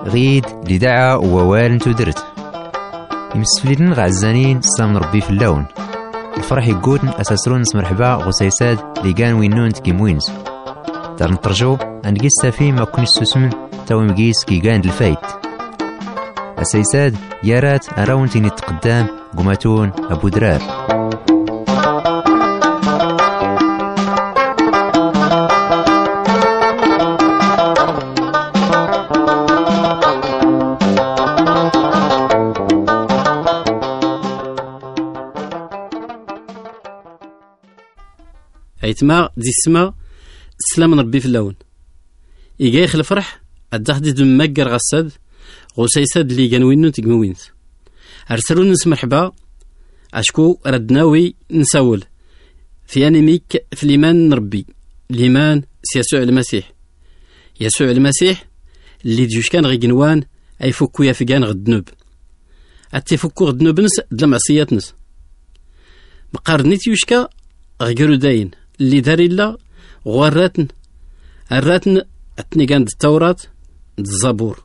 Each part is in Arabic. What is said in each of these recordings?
غيد لدعا ووال تدرت يمسفلين غعزانين سلام ربي في اللون الفرح يقود أساسرون مرحبا غسيساد لقان وينون تكيموينز دار نترجو أن قيس فيه ما كون السوسمن تاوي مقيس كي قاند الفايت أسيساد يارات أراون تيني تقدام قماتون أبو درار عيتما دي السما سلام ربي في اللون يجايخ الفرح الدخدي دم مقر غساد غسيساد اللي كانوينو تقموينت ارسلون نس مرحبا اشكو ردناوي نسول في انيميك في الايمان ربي الايمان يسوع المسيح يسوع المسيح اللي ديوش كان غي جنوان اي فكو يا فيكان غدنوب اتفكو غدنوب نس دلمعصيات نس مقارنيت يوشكا غيرو داين اللي داري لا غواراتن الراتن اتني كاند التوراة الزبور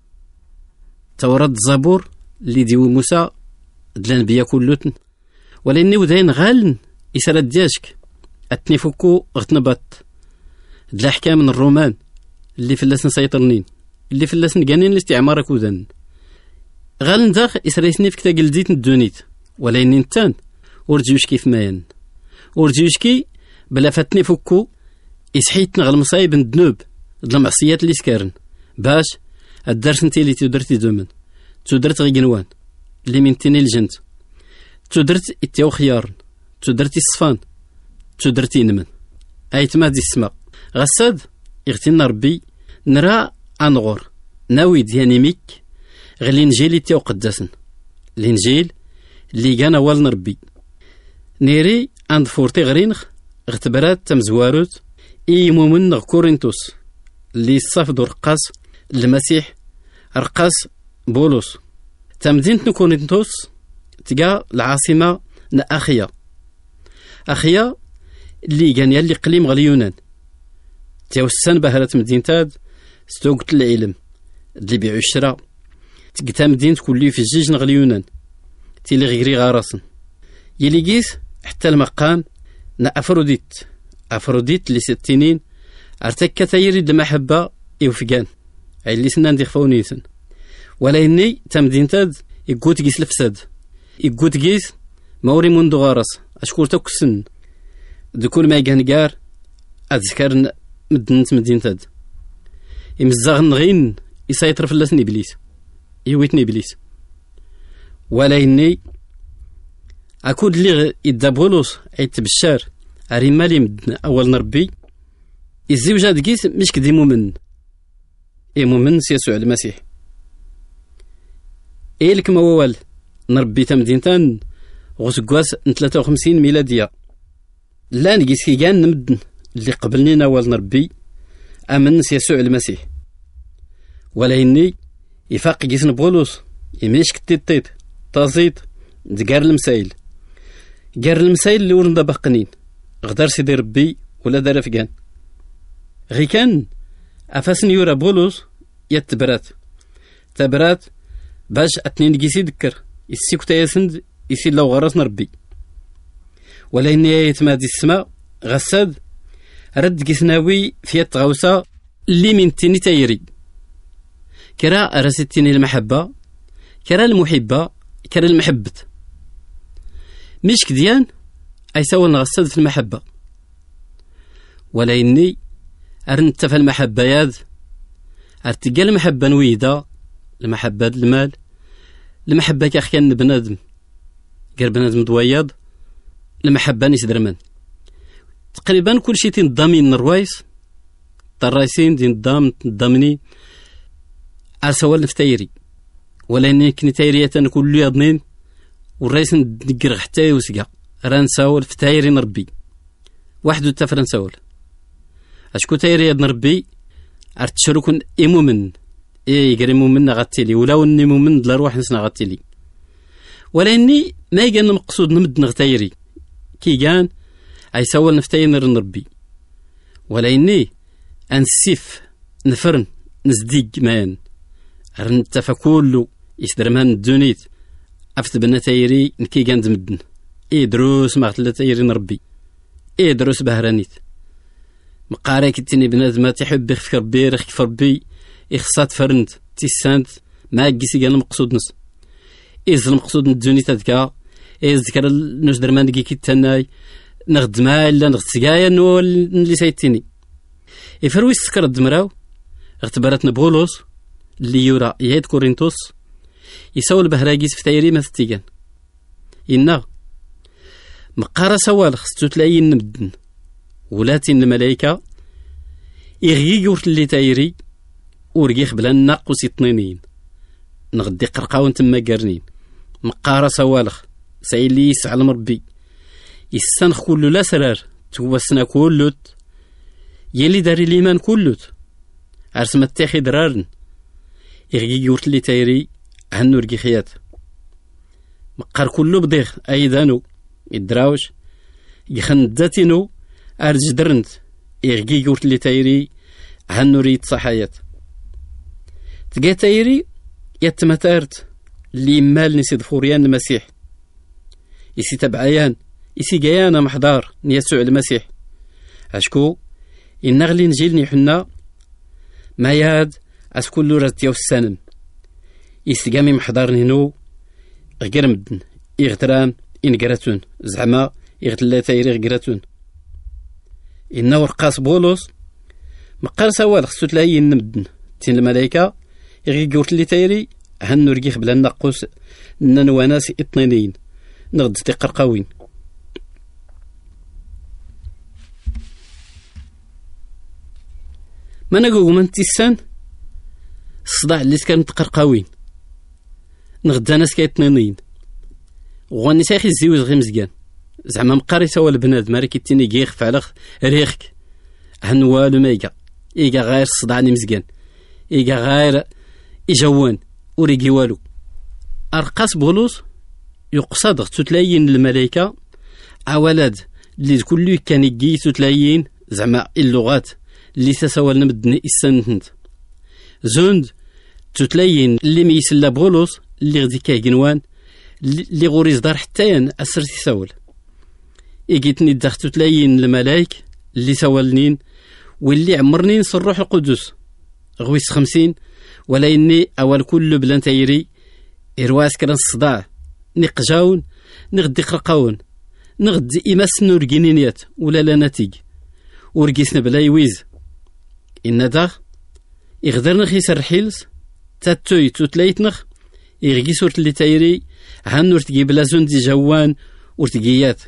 توراة الزبور اللي ديو موسى دلانبيا كلوتن ولاني وداين غالن يسرد دياشك اتني فكو غتنبط دلا حكام من الرومان اللي فلاسن سيطرنين اللي فلاسن قانين الاستعمار كودن غالن داخ يسريسني فيك تاقلديت الدونيت ولاني نتان ورجيوش كيف ماين ورجيوشكي بلا فاتني فكو يسحيت نغل مصايب ندنوب المعصيات اللي سكارن باش الدرس انتي اللي تدرتي دومن تدرت غي جنوان اللي من تيني الجنت تدرت اتيو خيارن تدرتي الصفان تدرتي نمن ايتما دي السماء غساد يغتينا ربي نرى انغور ناوي دياني ميك غلي نجيل اتيو قداسن الانجيل اللي كان والن ربي نيري عند فورتي غرينخ اغتبرات تمزواروت اي مؤمن كورنثوس اللي صافدو رقاص المسيح رقاص بولس تمدينة كورنثوس تلقى العاصمة أخيا أخيا اللي كان يلي قليم غلي يونان تيوسان بهرات مدينتاد ستوقت العلم اللي بيعو الشراء تلقى مدينة كل في الجيج نغلي يونان تيلي غيري غارسن يلي قيس حتى المقام أفروديت اللي 60 ارتكا تيريد المحبة يوفقان أي اللي سنان دي خفونيسن ولا إني تمدينتاد يقوت قيس الفساد يقوت قيس موري منذ غارس أشكور توكسن دكول ما يقهنقار أذكر مدنت مدينتاد يمزاغن غين يسيطر في اللسن إبليس يويتني إبليس ولا إني أكود لي إدى بولوس عيت بالشار أري مالي مدن أول نربي الزوجة دقيس مش كدي مؤمن مؤمن يسوع المسيح لك موال نربي تمدينتان غسقواس 53 ميلادية لا نقيس كي كان نمدن اللي قبلني نوال نربي أمن يسوع المسيح ولا إني يفاق قيسن بولوس يميش كتيت تازيت دقار المسايل قار المسايل اللي ورندا باقنين غدار سيدي ربي ولا دار فقان غي كان أفاسن يورا بولوس تبرات باش اتنين قيسي دكر يسيكو تايسند يسي لو غرسنا ربي ولا إني يتمادي السماء غساد رد قيسناوي في التغوصة اللي من تيني تايري كرا رستيني المحبة كرا المحبة كرا المحبة مش كديان أي سوى نغسد في المحبة ولا إني أرنت في المحبة ياد أرتقى المحبة نويدة المحبة المال المحبة كأخيان بنادم غير بنادم دوياد المحبة نسدرمان تقريبا كل شيء تنضامين الروايس الرايسين تنضامني أسوال نفتايري ولا إني كني تايرية كل يضنين والرئيس ندقر حتى يوسقا راه نساول في تايري نربي واحد التفر نساول اشكو تايري نربي ارتشركن مؤمن يقري مؤمن غتيلي ولا وني مؤمن دلا روح نسنا غتيلي ولا اني ما كان مقصود نمد نغتايري كي كان اي ساول نفتاير نربي ولا اني انسيف نفرن نزديق مان رنتفا كله يسدرمان الدونيت أفت بنا تايري نكي كاند مدن دروس ما غتلا تايري نربي دروس بهرانيت مقاريك التاني بنادم تحب يخفر بير يخفر بي يخصات فرنت تيسانت ما كيسي قال المقصود نص إذا المقصود الدونيت تذكا ذكر نوش درمان كي كيتناي نغد ما إلا نغد سقايا نو اللي سايتيني يفروي السكر الدمراو اختباراتنا بولوس اللي يورا يهيد كورينتوس يساول بهراقيس في تايري ما ستيقان إنا مقارا سوال خستو تلاقي نمدن ولاتين الملايكة يغيق ورت اللي تايري ورقيخ بلا ناقوس يطنينين نغدي قرقاون تما قرنين مقارا سوالخ سايلي يسعى المربي يستنخ كله لا سرار توسنا كلوت يلي داري ليمان كلوت عرسما تاخد رارن يغيق ورت اللي تايري هنو رقي خيات مقار كله بديخ ايدانو يدراوش يخنداتينو ارج درنت يغيق ورت اللي تايري هنو ريت صحايات تقا تايري يتمتارت اللي مال نسيد فوريان المسيح يسي تبعيان يسي قيانا محضار نيسوع المسيح عشكو إنغلي نجيلني حنا ما ياد أسكولو رتيو السنن يستقامي محضار نينو غير مدن يغترام إنقراتون زعما يغتلا تايري غقراتون إنا ورقاس بولوس مقار سوال خصو تلاقي نمدن تين الملايكة يغي قورت لي تايري هنو رقيخ بلا نقوس ننواناس اطنينين نغد تقرقاوين ما نقول من تيسان الصداع اللي كان تقرقاوين نغدا ناس كيطنينين وغني ساخي الزيوز غير مزيان زعما مقاري سوا البنات ماري كيتيني كيخ فعلخ ريخك هنوالو ميكا إيكا غير الصداعني مزيان إيكا غير إجوان وريقي والو أرقاس بولوس يقصد تتلاين الملايكة أولاد اللي كل كان يجي تتلاين زعما اللغات اللي تسوال نمدني السنتنت زوند تتلاين اللي ميسلا بولوس اللي غدي كاينوان اللي غوريز دار حتى أسر تسول إيجيتني دخت تتلاين الملايك اللي سوالنين واللي عمرنين الروح القدس غويس 50 ولا إني أول كل بلان تايري إرواس كران الصداع نقجاون نغدي قرقاون نغدي إماس نورجينينيات ولا لا نتيج ورقيسنا بلا يويز إن داغ يغدرنا خيس الرحيلس تاتوي توتلايتنخ يغي سورت اللي تايري هنور تجي بلا زون دي جوان ورتقيات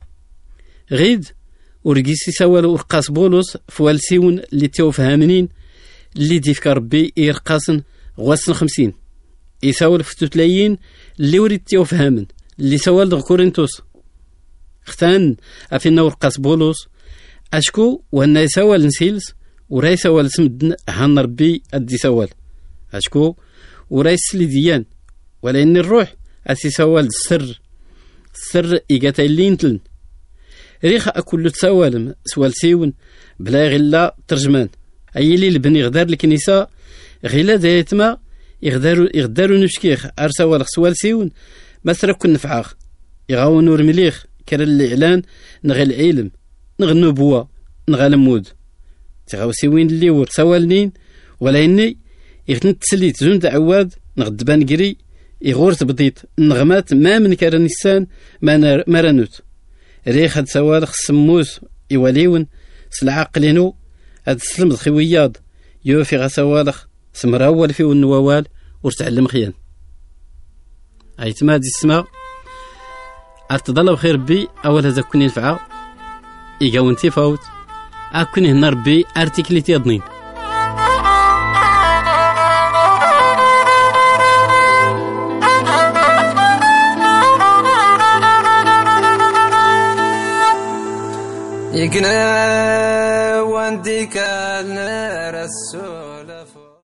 غيد ورقيسي سوال ورقاس بولوس فوالسيون اللي توفهامنين اللي ديفك ربي يرقاسن غواسن 50 يساول في توتلايين اللي وريد توفهامن اللي سوال دغ كورنتوس اختان افينا ورقاس بولوس اشكو وانا يساول نسيلس وراي سوال سمدن هان ربي ادي سوال اشكو وراي سلي ديان ولا ان الروح اسي سوال السر ايغاتايلين تلن ريخ اكل تسوالم سوال سيون بلا غلا ترجمان اي لي البني غدار الكنيسه غيلا دايتما يغدارو نشكيخ ارسوال سوال سيون ما ترك نفعاخ يغاونو رمليخ كرا الاعلان نغي العلم نغي النبوه نغي المود تغاو سيوين اللي ور سوالنين ولا اني يغتن تسليت زون عواد نغد بانكري يغور تبديت النغمات ما من كرنيسان ما رانوت ريخ هاد سوال خصموس يواليون سلعقلينو هاد السلم الخوياض يوفي غسوالخ سمراول فيه النووال ورتعلم خيان ايتما دي السما ارتضل بخير بي اول هذا كوني نفعا يقاون تيفاوت اكوني هنا ربي ارتيكليتي اضنين يقنا وانديك الرسول